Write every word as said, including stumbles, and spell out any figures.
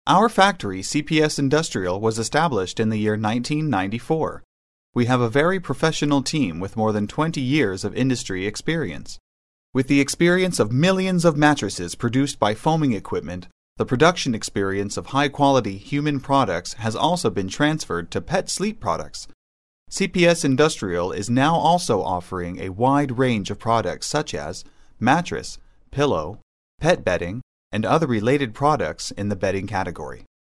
Our factory, C P S Industrial, was established in the year nineteen ninety-four. We have a very professional team with more than twenty years of industry experience. With the experience of millions of mattresses produced by foaming equipment, the production experience of high-quality human products has also been transferred to pet sleep products. C P S Industrial is now also offering a wide range of products such as mattress, pillow, pet bedding, and other related products in the bedding category.